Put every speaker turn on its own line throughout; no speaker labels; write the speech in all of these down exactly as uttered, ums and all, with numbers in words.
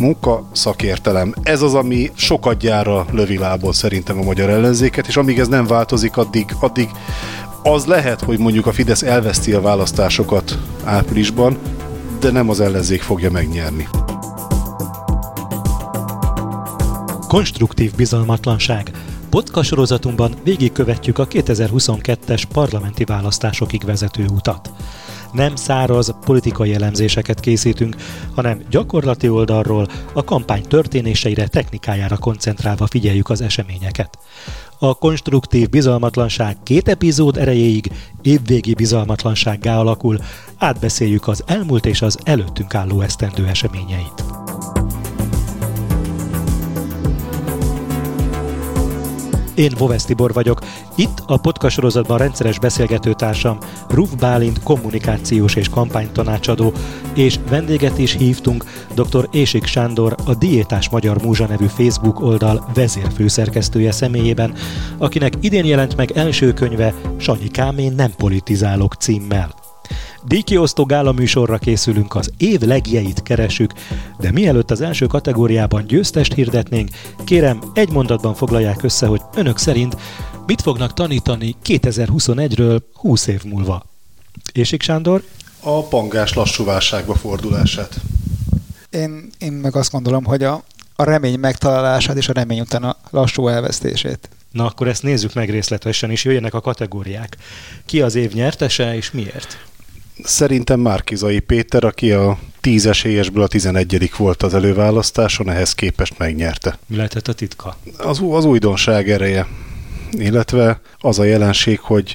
munka, szakértelem. Ez az, ami sokat gyára lövi lából szerintem a magyar ellenzéket, és amíg ez nem változik, addig, addig az lehet, hogy mondjuk a Fidesz elveszti a választásokat áprilisban, de nem az ellenzék fogja megnyerni.
Konstruktív bizalmatlanság. Podcast sorozatunkban végigkövetjük a kétezer-huszonkettes parlamenti választásokig vezető utat. Nem száraz politikai elemzéseket készítünk, hanem gyakorlati oldalról a kampány történéseire, technikájára koncentrálva figyeljük az eseményeket. A konstruktív bizalmatlanság két epizód erejéig évvégi bizalmatlansággá alakul, átbeszéljük az elmúlt és az előttünk álló esztendő eseményeit. Én Vovesz Tibor vagyok. Itt a podcast sorozatban rendszeres beszélgetőtársam Ruf Bálint kommunikációs és kampánytanácsadó, és vendéget is hívtunk, dr. Ésik Sándor, a Diétás Magyar Múzsa nevű Facebook oldal vezérfőszerkesztője személyében, akinek idén jelent meg első könyve Sanyikám, én nem politizálok címmel. Díjkiosztó gála műsorra készülünk, az év legjeit keresünk, de mielőtt az első kategóriában győztest hirdetnénk, kérem, egy mondatban foglalják össze, hogy önök szerint mit fognak tanítani kétezer-huszonegyről húsz év múlva. Ésik Sándor?
A pangás lassú válságba fordulását.
Én, én meg azt gondolom, hogy a, a remény megtalálását és a remény után a lassú elvesztését.
Na akkor ezt nézzük meg részletesen, és jöjjenek a kategóriák. Ki az év nyertese, és miért?
Szerintem Márki-Zay Péter, aki a tíz esélyesből a tizenegyedik volt az előválasztáson, ehhez képest megnyerte.
Mi lehetett a titka?
Az, az újdonság ereje, illetve az a jelenség, hogy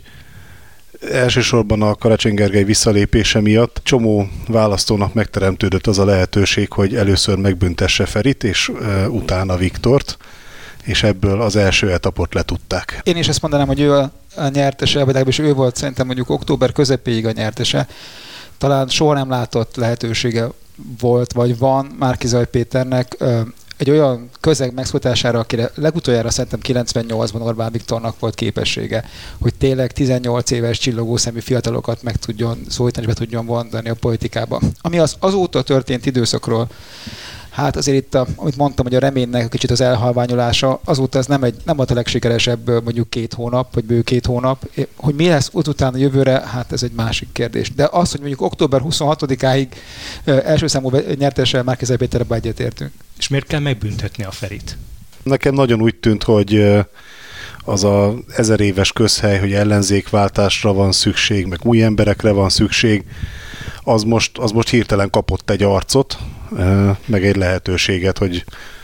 elsősorban a Karácsony Gergely visszalépése miatt csomó választónak megteremtődött az a lehetőség, hogy először megbüntesse Ferit, és e, utána Viktort, és ebből az első etapot letudták.
Én is ezt mondanám, hogy ő a, a nyertese, vagy legalábbis ő volt szerintem mondjuk október közepéig a nyertese. Talán soha nem látott lehetősége volt, vagy van Márki-Zay Péternek egy olyan közeg megszólítására, akire legutoljára szerintem kilencvennyolcban Orbán Viktornak volt képessége, hogy tényleg tizennyolc éves csillogó szemű fiatalokat meg tudjon szólítani, és be tudjon vondani a politikába. Ami az azóta történt időszakról, hát azért itt, a, amit mondtam, hogy a reménynek kicsit az elhalványolása, azóta ez nem, egy, nem volt a legsikeresebb mondjuk két hónap, vagy bő két hónap. Hogy mi lesz után a jövőre, hát ez egy másik kérdés. De az, hogy mondjuk október huszonhatodikáig első számú nyertessel Márki-Zay Péterre egyetértünk.
És miért kell megbüntetni a Ferit?
Nekem nagyon úgy tűnt, hogy az a ezer éves közhely, hogy ellenzékváltásra van szükség, meg új emberekre van szükség, az most, az most hirtelen kapott egy arcot, meg egy lehetőséget, hogy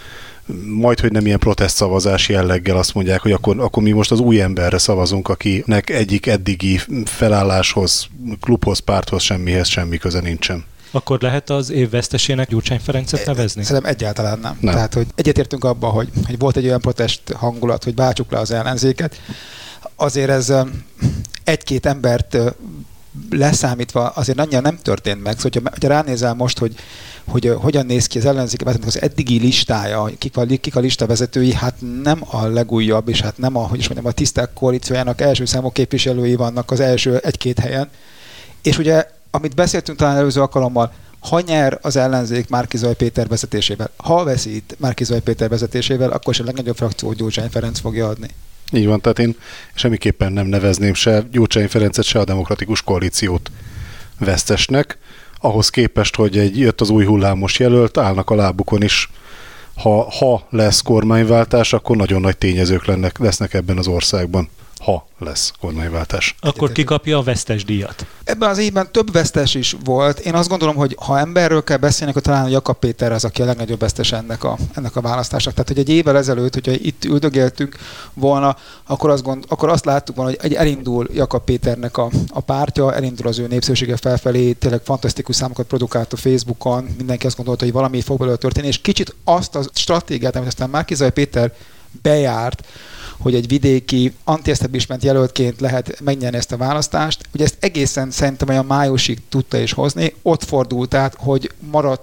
majd, hogy nem ilyen protestszavazás jelleggel azt mondják, hogy akkor, akkor mi most az új emberre szavazunk, akinek egyik eddigi felálláshoz, klubhoz, párthoz, semmihez semmi köze nincsen.
Akkor lehet az év vesztesének Gyurcsány Ferencet nevezni?
Szerintem egyáltalán nem.
nem.
Tehát, hogy egyetértünk abban, hogy, hogy volt egy olyan protest hangulat, hogy váltsuk le az ellenzéket. Azért ez egy-két embert leszámítva azért annyira nem történt meg. Szóval, hogyha, hogyha ránézel most, hogy, hogy uh, hogyan néz ki az ellenzéknek az eddigi listája, kik a, kik a lista vezetői, hát nem a legújabb, és hát nem a, hogy is mondjam, a tiszták koalíciójának első számú képviselői vannak az első egy-két helyen. És ugye, amit beszéltünk talán előző alkalommal, ha nyer az ellenzék Márki-Zay Péter vezetésével, ha veszít Márki-Zay Péter vezetésével, akkor is a legnagyobb frakció Gyurcsány Ferenc fogja adni.
Így van, tehát én semmiképpen nem nevezném se Gyurcsány Ferencet, se a demokratikus koalíciót vesztesnek. Ahhoz képest, hogy egy, jött az új hullámos jelölt, állnak a lábukon is. Ha, ha lesz kormányváltás, akkor nagyon nagy tényezők lennek, lesznek ebben az országban. Ha lesz kormányváltás.
Akkor ki kapja a vesztes díjat?
Ebben az évben több vesztes is volt. Én azt gondolom, hogy ha emberről kell beszélni, akkor talán a Jakab Péter az, aki a legnagyobb vesztes ennek a, ennek a választásnak. Tehát, hogy egy évvel ezelőtt, hogyha itt üldögéltünk volna, akkor azt, gond, akkor azt láttuk volna, hogy elindul Jakab Péternek a, a pártja, elindul az ő népszerűsége felfelé, tényleg fantasztikus számokat produkált a Facebookon, mindenki azt gondolta, hogy valami fog belőle történni, és kicsit azt a stratégiát, amit aztán Márki-Zay Péter bejárt, hogy egy vidéki anti-establishment jelöltként lehet megnyerni ezt a választást. Ugye ezt egészen szerintem olyan májusig tudta is hozni, ott fordult át, hogy maradt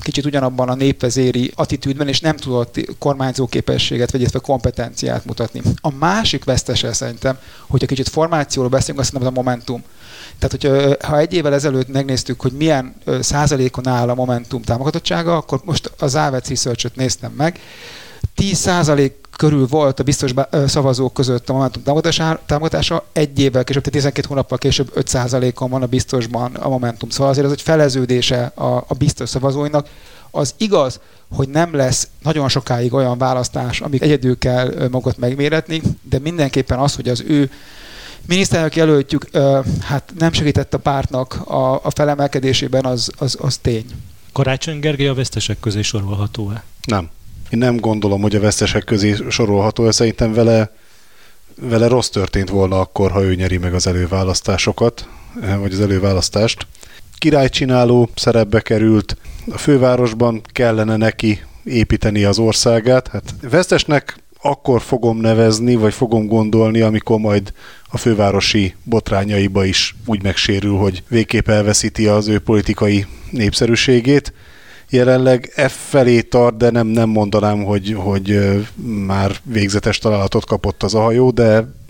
kicsit ugyanabban a népvezéri attitűdben, és nem tudott kormányzó képességet, vagy illetve kompetenciát mutatni. A másik vesztese szerintem, hogyha kicsit formációról beszélünk, azt hiszem, az a Momentum. Tehát, hogyha, ha egy évvel ezelőtt megnéztük, hogy milyen százalékon áll a Momentum támogatottsága, akkor most az Avets Research-öt néztem meg, tíz százalék körül volt a biztos szavazók között a Momentum támogatása, egy évvel később, tehát tizenkét hónappal később öt százalékon van a biztosban a Momentum. Szóval azért ez egy feleződése a, a biztos szavazóinak. Az igaz, hogy nem lesz nagyon sokáig olyan választás, amik egyedül kell magukat megméretni, de mindenképpen az, hogy az ő miniszterelnök jelöltjük hát nem segített a pártnak a, a felemelkedésében, az, az, az tény.
Karácsony Gergely a vesztesek közé sorolható-e?
Nem. Én nem gondolom, hogy a vesztesek közé sorolható, szerintem vele, vele rossz történt volna akkor, ha ő nyeri meg az előválasztásokat, vagy az előválasztást. Királycsináló szerepbe került, a fővárosban kellene neki építeni az országát. Hát vesztesnek akkor fogom nevezni, vagy fogom gondolni, amikor majd a fővárosi botrányaiba is úgy megsérül, hogy végképp elveszíti az ő politikai népszerűségét. Jelenleg F felé tart, de nem, nem mondanám, hogy, hogy már végzetes találatot kapott az a hajó, de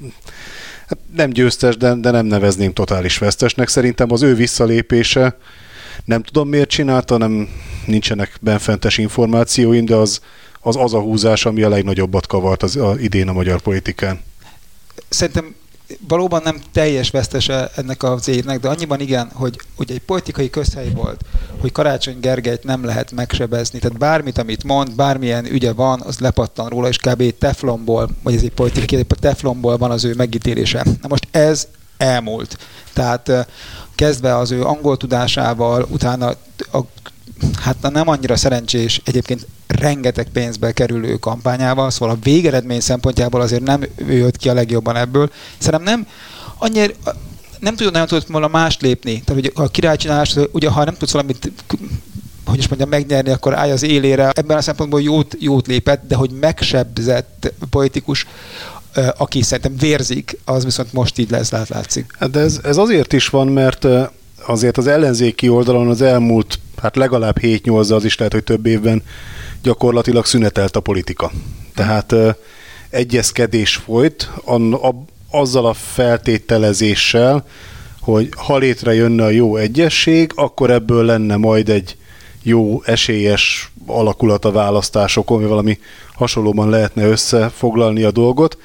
hát nem győztes, de, de nem nevezném totális vesztesnek. Szerintem az ő visszalépése, nem tudom miért csinálta, nem nincsenek benfentes információim, de az az, az a húzás, ami a legnagyobbat kavart az, az idén a magyar politikán.
Szerintem valóban nem teljes vesztese ennek az évnek, de annyiban igen, hogy, hogy egy politikai közhely volt, hogy Karácsony Gergelyt nem lehet megsebezni. Tehát bármit, amit mond, bármilyen ügye van, az lepattan róla, és kb. Teflonból, vagy ez egy politikai, teflonból van az ő megítélése. Na most ez elmúlt. Tehát kezdve az ő angol tudásával, utána a, hát nem annyira szerencsés, egyébként rengeteg pénzbe kerülő kampányával, szóval a végeredmény szempontjából azért nem ő jött ki a legjobban ebből. Szerintem nem annyira, nem tudod nagyon tudott volna mást lépni. Tehát, hogy a királycsinálás, ugye ha nem tudsz valamit, hogy is mondjam, megnyerni, akkor állj az élére. Ebben a szempontból jót, jót lépett, de hogy megsebzett politikus, aki szerintem vérzik, az viszont most így lesz, látszik.
De ez, ez azért is van, mert azért az ellenzéki oldalon az elmúlt, hát legalább hét-nyolc, az is lehet, hogy több évben gyakorlatilag szünetelt a politika. Tehát uh, egyezkedés folyt an, a, azzal a feltételezéssel, hogy ha létrejönne a jó egyesség, akkor ebből lenne majd egy jó esélyes alakulat a választásokon, vagy valami hasonlóban lehetne összefoglalni a dolgot.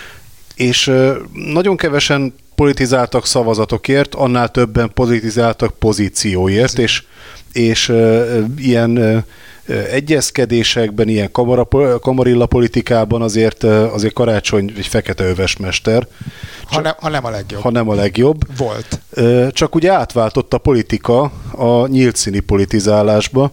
És uh, nagyon kevesen politizáltak szavazatokért, annál többen politizáltak pozícióért, és, és uh, ilyen uh, egyezkedésekben, ilyen kamara, kamarilla politikában azért, azért Karácsony egy fekete öves mester.
Ha, ne, ha nem a legjobb.
Ha nem a legjobb.
Volt.
Csak ugye átváltott a politika a nyílt színi politizálásba,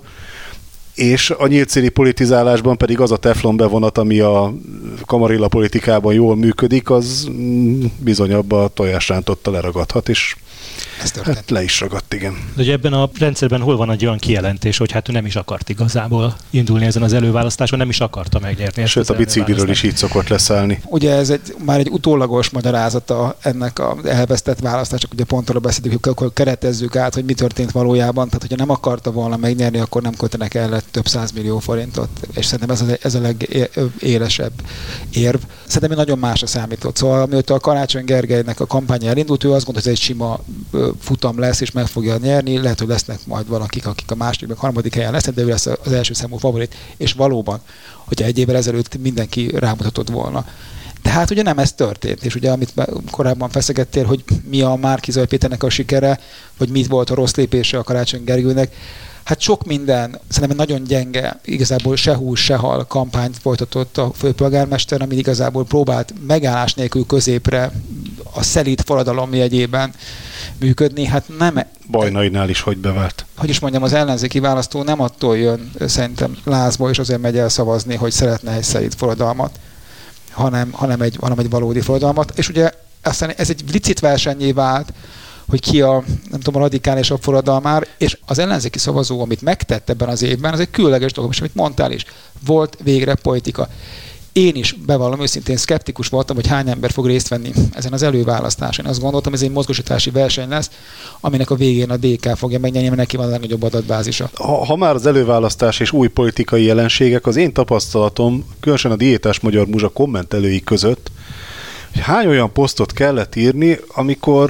és a nyílt színi politizálásban pedig az a teflon bevonat, ami a kamarilla politikában jól működik, az bizony abba a tojásrántotta leragadhat, és hát le is ragadt, igen.
De ugye ebben a rendszerben hol van egy olyan kijelentés, hogy hát ő nem is akart igazából indulni ezen az előválasztáson, nem is akarta megnyerni.
Sőt, a bicikliről is így szokott leszállni.
Ugye ez egy, már egy utólagos magyarázata ennek az elvesztett választások, ugye pont arra beszéltük, hogy akkor keretezzük át, hogy mi történt valójában, tehát hogyha nem akarta volna megnyerni, akkor nem költenek el több százmillió forintot, és szerintem ez a, ez a legélesebb érv. Szerintem nagyon másra számított. Szóval amióta a Karácsony Gergelynek a kampánya elindult, ő azt gondolta, hogy ez egy sima futam lesz, és meg fogja nyerni. Lehet, hogy lesznek majd valakik, akik a második, meg harmadik helyen lesznek, de ő lesz az első számú favorit. És valóban, hogyha egy évvel ezelőtt mindenki rámutatott volna. De hát ugye nem ez történt, és ugye amit korábban feszegettél, hogy mi a Márki-Zay Péternek a sikere, vagy mit volt a rossz lépése a Karácsony Gergelynek, hát sok minden, szerintem nagyon gyenge, igazából se hús, se hal kampányt folytatott a főpolgármester, ami igazából próbált megállás nélkül középre a szelíd forradalom jegyében működni. Hát nem...
Bajnainál is hogy bevált.
Hogy is mondjam, az ellenzéki választó nem attól jön szerintem lázba, és azért megy el szavazni, hogy szeretne egy szelíd forradalmat, hanem, hanem, egy, hanem egy valódi forradalmat. És ugye aztán ez egy licit versennyé vált, hogy ki a, nem tudom, a radikálisabb forradalmár, és az ellenzéki szavazó, amit megtett ebben az évben, az egy különleges dolog, és amit mondtál is, volt végre politika. Én is bevallom őszintén szkeptikus voltam, hogy hány ember fog részt venni ezen az előválasztáson. Én azt gondoltam, ez egy mozgósítási verseny lesz, aminek a végén a dé ká fogja megnyerni, mert neki van a legnagyobb adatbázisa.
Ha, ha már az előválasztás és új politikai jelenségek, az én tapasztalatom, különösen a Diétás Magyar Múzsa kommentelői között, hogy hány olyan posztot kellett írni, amikor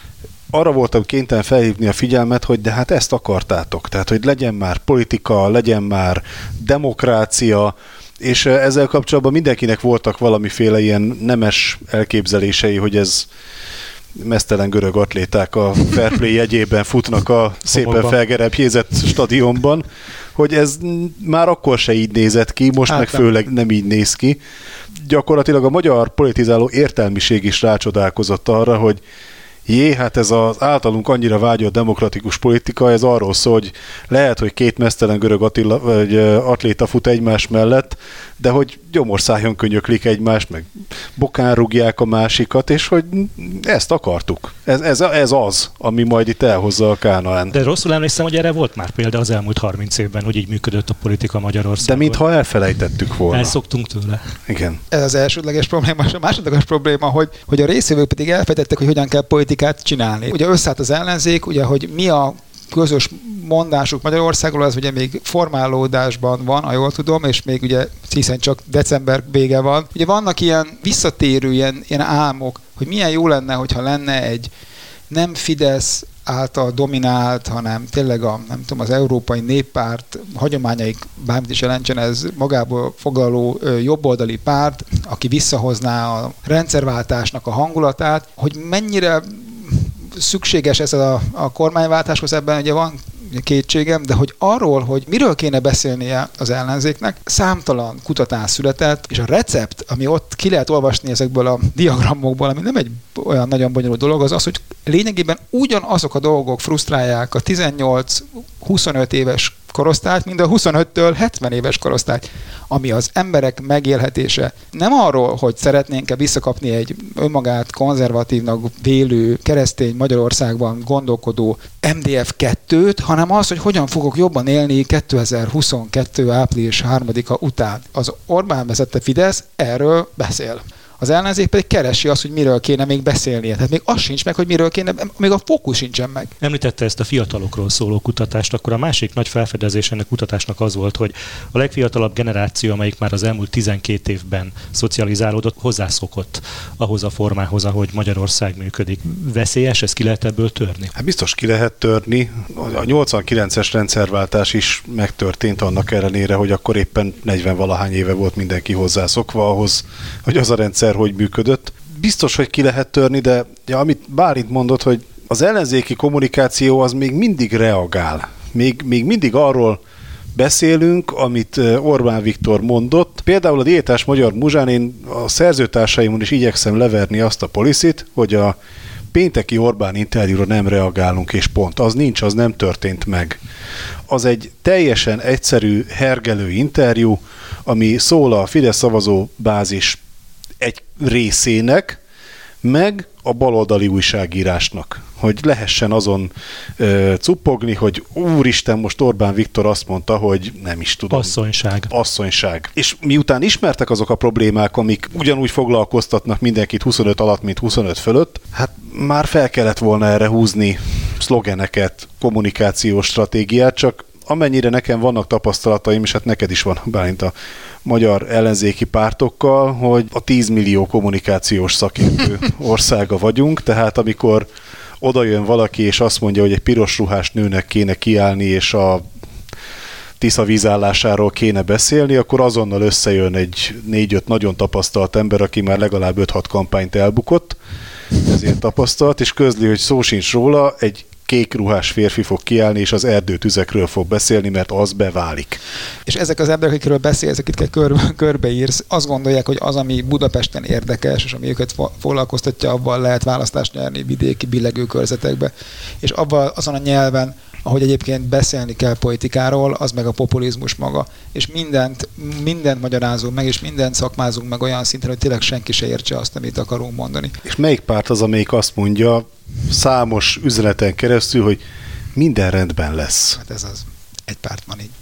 arra voltam kénytelen felhívni a figyelmet, hogy de hát ezt akartátok. Tehát, hogy legyen már politika, legyen már demokrácia, és ezzel kapcsolatban mindenkinek voltak valamiféle ilyen nemes elképzelései, hogy ez meztelen görög atléták a fair play jegyében futnak a szépen felgerebjézett stadionban, hogy ez már akkor se így nézett ki, most hát meg nem. Főleg nem így néz ki. Gyakorlatilag a magyar politizáló értelmiség is rácsodálkozott arra, hogy jé, hát ez az általunk annyira vágyott demokratikus politika, ez arról szól, hogy lehet, hogy két meztelen görög Attila, vagy atléta fut egymás mellett, de hogy gyomorszájon könyöklik egymást, meg bokán rúgják a másikat, és hogy ezt akartuk. Ez, ez, ez az, ami majd itt elhozza a Kánaánt.
De rosszul emlékszem, hogy erre volt már példa az elmúlt harminc évben, hogy így működött a politika Magyarországon.
De mintha elfelejtettük volna.
Elszoktunk tőle.
Igen.
Ez az elsődleges probléma, és a másodleges probléma, hogy, hogy a részvevők pedig elfelejtettek, hogy hogyan kell politikát csinálni. Ugye összeállt az ellenzék, ugye, hogy mi a közös mondásuk Magyarországról, az ugye még formálódásban van, ha jól tudom, és még ugye hiszen csak december vége van. Ugye vannak ilyen visszatérő ilyen, ilyen álmok, hogy milyen jó lenne, hogyha lenne egy nem Fidesz által dominált, hanem tényleg a, nem tudom, az Európai Néppárt hagyományaik, bármit is jelentsen, ez magából foglaló jobboldali párt, aki visszahozná a rendszerváltásnak a hangulatát, hogy mennyire szükséges ez a, a kormányváltáshoz, ebben ugye van kétségem, de hogy arról, hogy miről kéne beszélnie az ellenzéknek, számtalan kutatás született, és a recept, ami ott ki lehet olvasni ezekből a diagramokból, ami nem egy olyan nagyon bonyolult dolog, az az, hogy lényegében ugyanazok a dolgok frusztrálják a tizennyolc-huszonöt éves korosztályt, mint a huszonöttől hetven éves korosztályt, ami az emberek megélhetése. Nem arról, hogy szeretnénk-e visszakapni egy önmagát konzervatívnak vélő keresztény Magyarországban gondolkodó em dé ef kettőt, hanem az, hogy hogyan fogok jobban élni kétezer-huszonkettő április harmadika után. Az Orbán vezette Fidesz erről beszél. Az ellenzék pedig keresi azt, hogy miről kéne még beszélnie. Tehát még az sincs meg, hogy miről kéne, még a fókusz sincsen meg.
Említette ezt a fiatalokról szóló kutatást, akkor a másik nagy felfedezés ennek kutatásnak az volt, hogy a legfiatalabb generáció, amelyik már az elmúlt tizenkét évben szocializálódott, hozzászokott ahhoz a formához, ahogy Magyarország működik. Veszélyes, ezt ki lehet ebből törni?
Hát biztos ki lehet törni. A nyolcvankilences rendszerváltás is megtörtént annak ellenére, hogy akkor éppen negyven-valahány éve volt mindenki hozzászokva ahhoz, hogy az a rendszer hogy működött. Biztos, hogy ki lehet törni, de ja, amit Bálint mondott, hogy az ellenzéki kommunikáció az még mindig reagál. Még, még mindig arról beszélünk, amit Orbán Viktor mondott. Például a Diétás Magyar Múzsán én a szerzőtársaimon is igyekszem leverni azt a policit, hogy a pénteki Orbán interjúra nem reagálunk, és pont. Az nincs, az nem történt meg. Az egy teljesen egyszerű, hergelő interjú, ami szól a Fidesz szavazó bázis egy részének, meg a baloldali újságírásnak, hogy lehessen azon ö, cuppogni, hogy úristen, most Orbán Viktor azt mondta, hogy nem is tudom.
Asszonyság.
Asszonyság. És miután ismertek azok a problémák, amik ugyanúgy foglalkoztatnak mindenkit huszonöt alatt, mint huszonöt fölött, hát már fel kellett volna erre húzni szlogeneket, kommunikációs stratégiát, csak amennyire nekem vannak tapasztalataim, és hát neked is van, Bálint, a magyar ellenzéki pártokkal, hogy a tíz millió kommunikációs szakértő országa vagyunk, tehát amikor oda jön valaki, és azt mondja, hogy egy piros ruhás nőnek kéne kiállni, és a Tisza vízállásáról kéne beszélni, akkor azonnal összejön egy négy-öt nagyon tapasztalt ember, aki már legalább öt-hat kampányt elbukott, ezért tapasztalt, és közli, hogy szó sincs róla, egy kék ruhás férfi fog kiállni, és az erdőtüzekről fog beszélni, mert az beválik.
És ezek az emberek, akikről beszélsz, akiket körbe, körbeírsz, azt gondolják, hogy az, ami Budapesten érdekes, és ami őket foglalkoztatja, abban lehet választást nyerni vidéki billegő körzetekbe. És abban azon a nyelven, ahogy egyébként beszélni kell politikáról, az meg a populizmus maga. És mindent, mindent magyarázunk meg, és mindent szakmázunk meg olyan szinten, hogy tényleg senki se értse azt, amit akarunk mondani.
És melyik párt az, amelyik azt mondja számos üzeneten keresztül, hogy minden rendben lesz?
Hát ez az. Egy párt van így.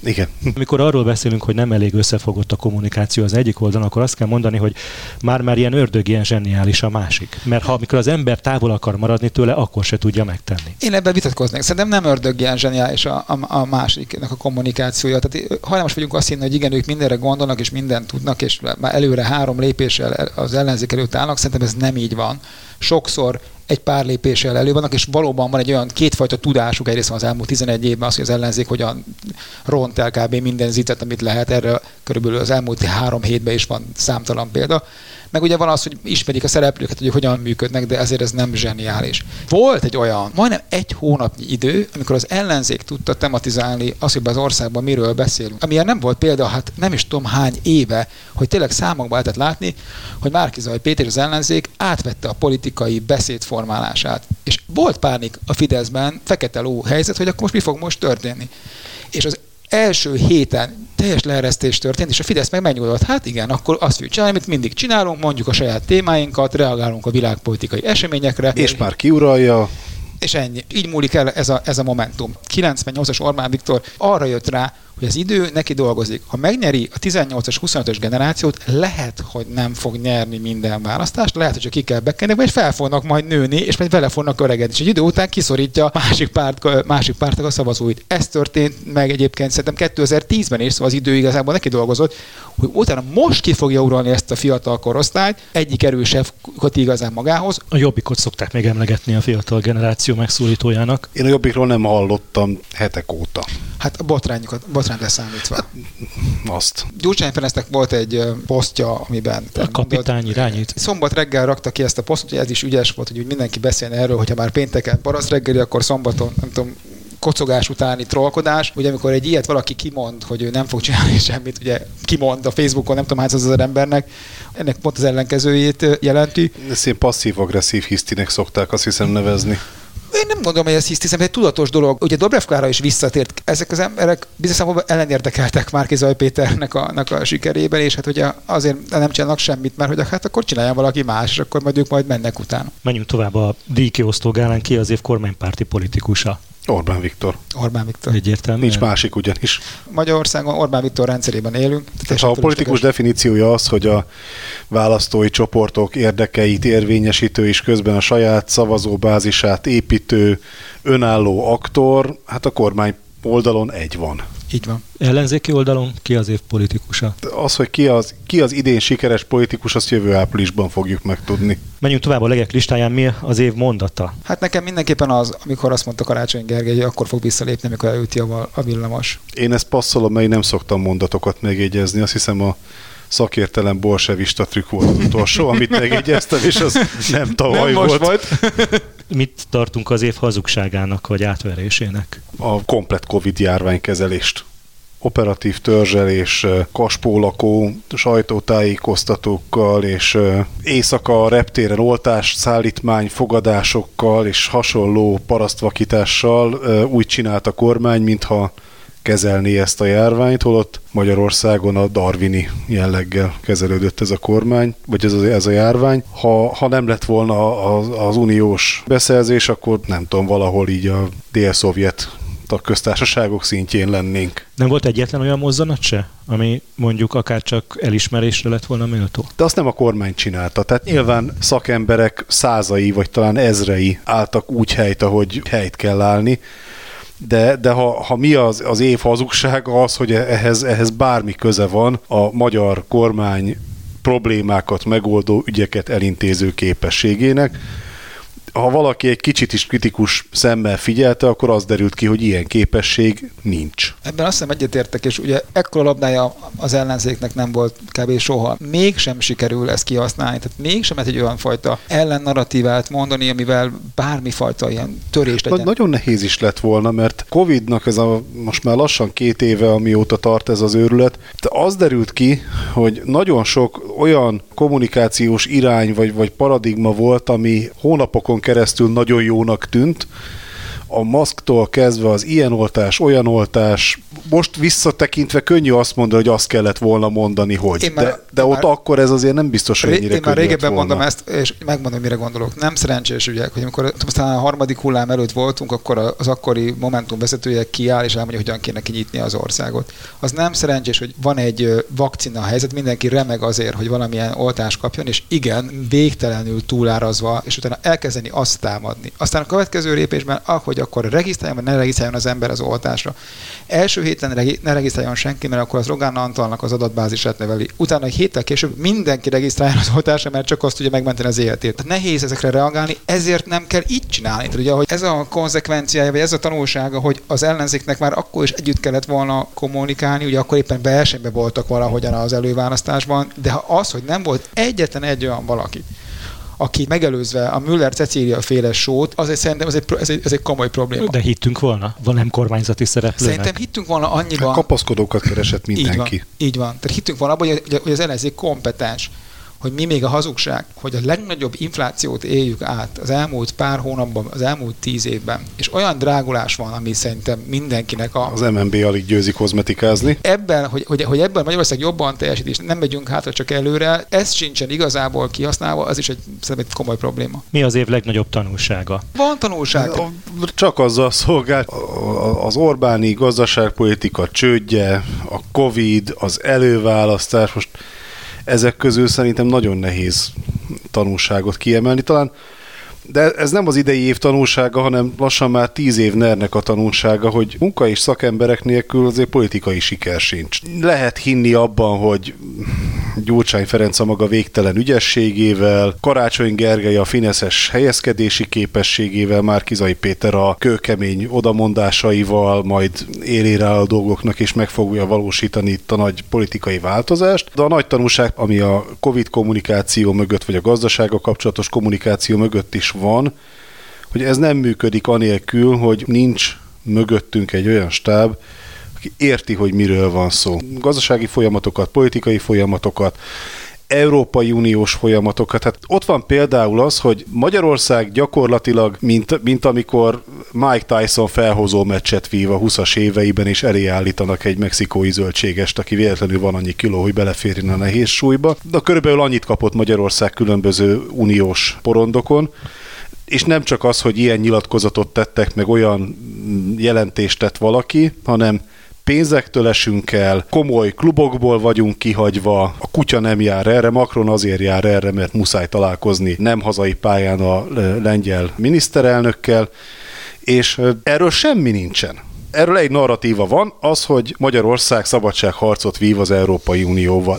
Igen.
Amikor arról beszélünk, hogy nem elég összefogott a kommunikáció az egyik oldalon, akkor azt kell mondani, hogy már-már ilyen ördög, ilyen zseniális a másik. Mert ha amikor az ember távol akar maradni tőle, akkor se tudja megtenni.
Én ebben vitatkoznék. Szerintem nem ördög, ilyen zseniális a, a, a másiknak a kommunikációja. Tehát hajlamos vagyunk azt hinni, hogy igen, ők mindenre gondolnak, és mindent tudnak, és már előre három lépéssel az ellenzék előtt állnak. Szerintem ez nem így van. Sokszor egy pár lépéssel elő vannak, és valóban van egy olyan kétfajta tudásuk egyrészt az elmúlt tizenegy évben, az, hogy az ellenzék hogyan ront el kb. Minden zitet, amit lehet, erre körülbelül az elmúlt három hétben is van számtalan példa. Meg ugye van az, hogy ismerik a szereplőket, hogy hogyan működnek, de ezért ez nem zseniális. Volt egy olyan, majdnem egy hónapnyi idő, amikor az ellenzék tudta tematizálni azt, hogy az országban miről beszélünk. Amilyen nem volt példa, hát nem is tudom hány éve, hogy tényleg számokban lehetett látni, hogy Márki-Zay Péter, az ellenzék átvette a politikai beszédformálását. És volt pánik a Fideszben, fekete ló helyzet, hogy akkor most mi fog most történni. És az első héten teljes leeresztés történt, és a Fidesz meg megnyugodott. Hát igen, akkor azt fogjuk csinálni, amit mindig csinálunk, mondjuk a saját témáinkat, reagálunk a világpolitikai eseményekre.
És már kiuralja.
És ennyi. Így múlik el ez a, ez a momentum. kilencvennyolcas Orbán Viktor arra jött rá, hogy az idő neki dolgozik. Ha megnyeri a tizennyolcas, huszonötös generációt, lehet, hogy nem fog nyerni minden választást, lehet, hogy csak ki kell bekenni, vagy fel fognak majd nőni, és majd vele fognak öregedni. És egy idő után kiszorítja másik, párt, másik pártnak a szavazóit. Ez történt meg egyébként szerintem kétezer-tízben is, szóval az idő igazából neki dolgozott, hogy utána most ki fogja uralni ezt a fiatal korosztályt, egyik erősebb köti igazán magához.
A Jobbikot szokták még emlegetni a fiatal generáció megszólítójának.
Én a Jobbikról nem hallottam hetek óta.
Hát a botrányokat, botrányt leszámítva.
Azt.
Gyurcsány Ferencnek volt egy posztja, amiben...
A kapitány irányít.
Szombat reggel rakta ki ezt a posztot, hogy ez is ügyes volt, hogy úgy mindenki beszélne erről, hogyha már pénteken paraszt reggeli, akkor szombaton, nem tudom, kocogás utáni trollkodás. Ugye amikor egy ilyet valaki kimond, hogy ő nem fog csinálni semmit, ugye kimond a Facebookon, nem tudom hány százezer embernek, ennek pont az ellenkezőjét jelenti.
Ezt ilyen passzív-agresszív hisztinek szokták azt hiszem nevezni.
Én nem gondolom, hogy ez hisz, hiszen egy tudatos dolog. Ugye Dobrev Klára is visszatért. Ezek az emberek bizonyos számomra ellenérdekeltek Márki-Zay Péternek a, a sikerében, és hát ugye azért nem csinálnak semmit, mert hogy hát akkor csinálja valaki más, és akkor majd ők majd mennek utána.
Menjünk tovább a díjkiosztó gálán, ki az év kormánypárti politikusa.
Orbán Viktor.
Orbán Viktor.
Egyértelműen.
Nincs másik ugyanis.
Magyarországon Orbán Viktor rendszerében élünk.
Ha a politikus definíciója az, hogy a választói csoportok érdekeit érvényesítő és közben a saját szavazóbázisát építő, önálló aktor, hát a kormány oldalon egy van.
Így van.
Ellenzéki oldalon ki az év politikusa?
Az, hogy ki az, ki az idén sikeres politikus, azt jövő áprilisban fogjuk megtudni.
Menjünk tovább a legek listáján, mi az év mondata?
Hát nekem mindenképpen az, amikor azt mondta Karácsony Gergely, hogy akkor fog visszalépni, amikor elüti a, a villamos.
Én ezt passzolom, mert én nem szoktam mondatokat megjegyezni. Azt hiszem a szakértelen bolsevista trükk volt az utolsó, amit megjegyeztem, és az nem tavaly
nem
volt.
volt.
Mit tartunk az év hazugságának, vagy átverésének?
A komplett Covid járványkezelést. Operatív törzselés, kaspólakó sajtótájékoztatókkal, és éjszaka a reptéren oltás, szállítmány, fogadásokkal, és hasonló parasztvakítással úgy csinált a kormány, mintha kezelni ezt a járványt, holott Magyarországon a darwini jelleggel kezelődött ez a kormány, vagy ez a, ez a járvány. Ha, ha nem lett volna az, az uniós beszerzés, akkor nem tudom, valahol így a dél-szovjet tagköztársaságok szintjén lennénk.
Nem volt egyetlen olyan mozzanat se, ami mondjuk akár csak elismerésre lett volna méltó?
De azt nem a kormány csinálta. Tehát nyilván szakemberek százai, vagy talán ezrei álltak úgy helyt, ahogy helyt kell állni. De, de ha, ha mi az, az év hazugsága az, hogy ehhez, ehhez bármi köze van a magyar kormány problémákat megoldó ügyeket elintéző képességének. Ha valaki egy kicsit is kritikus szemmel figyelte, akkor az derült ki, hogy ilyen képesség nincs.
Ebben azt hiszem egyetértek, és ugye ekkora labdája az ellenzéknek nem volt kb. Soha. Mégsem sikerül ezt kihasználni, tehát mégsem lehet egy olyan fajta ellennarratívát mondani, amivel bármifajta ilyen törés legyen.
Nagyon nehéz is lett volna, mert Covidnak ez a most már lassan két éve, amióta tart ez az őrület, de az derült ki, hogy nagyon sok olyan kommunikációs irány vagy, vagy paradigma volt, ami hónapokon keresztül nagyon jónak tűnt. A maszktól kezdve az ilyen oltás, olyan oltás, most visszatekintve könnyű azt mondani, hogy azt kellett volna mondani, hogy. Már, de de ott már, akkor ez azért nem biztos, hogy ennyire
Én már régebben
volna.
mondom ezt, és megmondom, mire gondolok. Nem szerencsés ügyek, hogy amikor aztán a harmadik hullám előtt voltunk, akkor az akkori Momentum vezetője kiáll, és elmondja, hogyan kéne kinyitni az országot. Az nem szerencsés, hogy van egy vakcina helyzet, mindenki remeg azért, hogy valamilyen oltást kapjon, és igen, végtelenül túlárazva, és utána elkezdeni azt támadni. Aztán a következő lépésben, ahogy akkor regisztráljon, vagy ne regisztráljon az ember az oltásra. Első héten regi- ne regisztráljon senki, mert akkor az Rogán Antalnak az adatbázisát növeli. Utána egy héttel később mindenki regisztráljon az oltásra, mert csak azt tudja megmenteni az életét. Tehát nehéz ezekre reagálni, ezért nem kell így csinálni. Tehát ugye, hogy ez a konzekvenciája, vagy ez a tanulsága, hogy az ellenzéknek már akkor is együtt kellett volna kommunikálni, ugye akkor éppen versenyben voltak valahogyan az előválasztásban, de ha az, hogy nem volt egyetlen egy olyan valaki, aki megelőzve a Müller-Cecília féle sót, azért szerintem ez egy, ez, egy, ez egy komoly probléma.
De hittünk volna? Van nem kormányzati szereplőnek?
Szerintem hittünk volna annyiban...
Hát kapaszkodókat keresett mindenki.
Így van, így van. Tehát hittünk volna abban, hogy, hogy az ellenzék kompetens, hogy mi még a hazugság, hogy a legnagyobb inflációt éljük át az elmúlt pár hónapban, az elmúlt tíz évben, és olyan drágulás van, ami szerintem mindenkinek a...
Az em en bé alig győzi kozmetikázni.
Ebben, hogy, hogy, hogy ebben Magyarország jobban teljesít, és nem megyünk hátra csak előre, ez sincsen igazából kihasználva, az is egy, szerintem egy komoly probléma.
Mi az év legnagyobb tanulsága?
Van tanulság.
Csak azzal szolgál, az Orbáni gazdaságpolitika csődje, a Covid, az előválasztás, most ezek közül szerintem nagyon nehéz tanulságot kiemelni. Talán, de ez nem az idei év tanulsága, hanem lassan már tíz év nernek a tanulsága, hogy munka és szakemberek nélkül azért politikai siker sincs. Lehet hinni abban, hogy Gyurcsány Ferenc a maga végtelen ügyességével, Karácsony Gergely a fineszes helyezkedési képességével, Márki-Zay Péter a kőkemény odamondásaival, majd élére áll a dolgoknak és meg fogja valósítani itt a nagy politikai változást. De a nagy tanulság, ami a Covid kommunikáció mögött, vagy a gazdasággal kapcsolatos kommunikáció mögött is van, hogy ez nem működik anélkül, hogy nincs mögöttünk egy olyan stáb, aki érti, hogy miről van szó. Gazdasági folyamatokat, politikai folyamatokat, Európai Uniós folyamatokat. Hát ott van például az, hogy Magyarország gyakorlatilag, mint, mint amikor Mike Tyson felhozó meccset vív a huszas éveiben, és elé állítanak egy mexikói zöldségest, aki véletlenül van annyi kiló, hogy beleférjen a nehéz súlyba. De körülbelül annyit kapott Magyarország különböző uniós porondokon, és nem csak az, hogy ilyen nyilatkozatot tettek, meg olyan jelentést tett valaki, hanem pénzektől esünk el, komoly klubokból vagyunk kihagyva, a kutya nem jár erre, Macron azért jár erre, mert muszáj találkozni nem hazai pályán a lengyel miniszterelnökkel, és erről semmi nincsen. Erről egy narratíva van, az, hogy Magyarország szabadságharcot vív az Európai Unióval.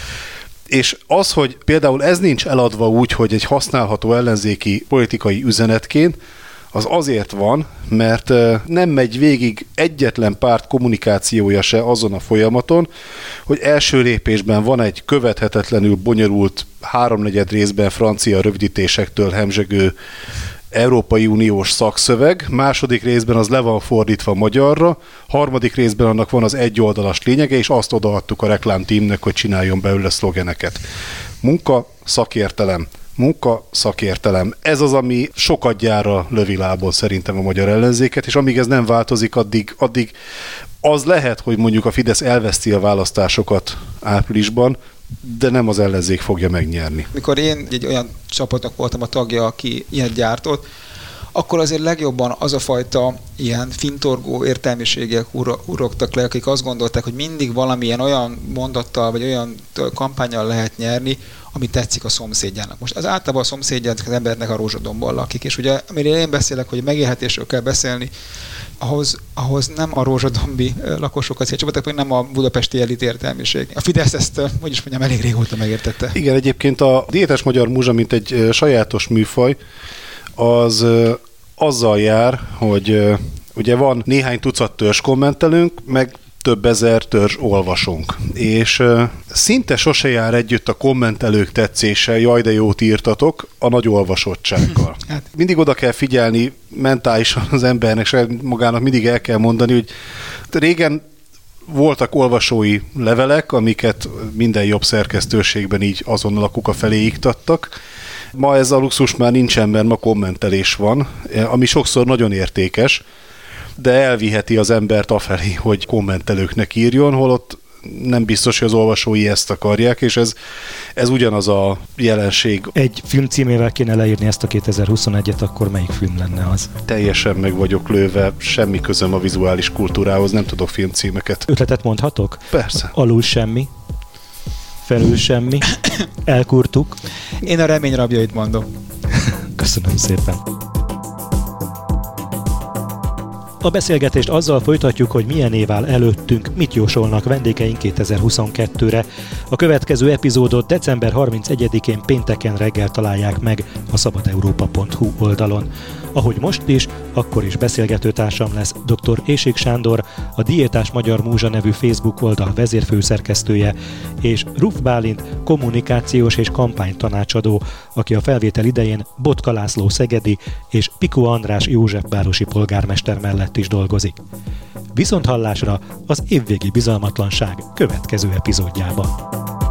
És az, hogy például ez nincs eladva úgy, hogy egy használható ellenzéki politikai üzenetként, az azért van, mert nem megy végig egyetlen párt kommunikációja se azon a folyamaton, hogy első lépésben van egy követhetetlenül bonyolult, háromnegyed részben francia rövidítésektől hemzsegő Európai Uniós szakszöveg, második részben az le van fordítva magyarra, harmadik részben annak van az egyoldalas lényege, és azt odaadtuk a reklámteamnek, hogy csináljon belőle szlogeneket. Munka, szakértelem. Munka, szakértelem. Ez az, ami sokadjára lövi lábon szerintem a magyar ellenzéket, és amíg ez nem változik, addig, addig az lehet, hogy mondjuk a Fidesz elveszti a választásokat áprilisban, de nem az ellenzék fogja megnyerni.
Mikor én egy olyan csapatnak voltam a tagja, aki ilyet gyártott, akkor azért legjobban az a fajta ilyen fintorgó értelmiségek urogtak le, akik azt gondolták, hogy mindig valamilyen olyan mondattal, vagy olyan kampánnyal lehet nyerni, ami tetszik a szomszédjának. Most az általában a szomszédjának az embernek a Rózsadombon lakik, és ugye amire én beszélek, hogy megélhetésről kell beszélni, ahhoz, ahhoz nem a rózsadombi lakosokat szélcsapatok, vagy nem a budapesti elit értelmiség. A Fidesz ezt, hogy is mondjam, elég régóta megértette.
Igen, egyébként a Diétás Magyar Múzsa, mint egy sajátos műfaj, az azzal jár, hogy ugye van néhány tucat törzs kommentelünk, meg több ezer törzs olvasunk. És szinte sose jár együtt a kommentelők tetszése, jaj de jót írtatok, a nagy olvasottsággal. Hát. Mindig oda kell figyelni mentálisan az embernek, és magának mindig el kell mondani, hogy régen voltak olvasói levelek, amiket minden jobb szerkesztőségben így azonnal a kuka felé iktattak. Ma ez a luxus már nincsen, mert ma kommentelés van, ami sokszor nagyon értékes, de elviheti az embert afelé, hogy kommentelőknek írjon, holott nem biztos, hogy az olvasói ezt akarják, és ez, ez ugyanaz a jelenség.
Egy film címével kéne leírni ezt a kétezer-huszonegyet, akkor melyik film lenne az?
Teljesen meg vagyok lőve, semmi közöm a vizuális kultúrához, nem tudok filmcímeket.
Ötletet mondhatok?
Persze.
Alul semmi, felül semmi, elkurtuk.
Én a remény rabjait mondom.
Köszönöm szépen. A beszélgetést azzal folytatjuk, hogy milyen év áll előttünk, mit jósolnak vendégeink kétezer-huszonkettőre. A következő epizódot december harmincegyedikén pénteken reggel találják meg a szabadeurópa pont hu oldalon. Ahogy most is, akkor is beszélgetőtársam lesz dr. Éssig Sándor, a Diétás Magyar Múzsa nevű Facebook oldal vezérfőszerkesztője, és Ruf Bálint kommunikációs és kampánytanácsadó, aki a felvétel idején Botka László szegedi és Piko András józsefvárosi polgármester mellett is dolgozik. Viszonthallásra az évvégi bizalmatlanság következő epizódjában.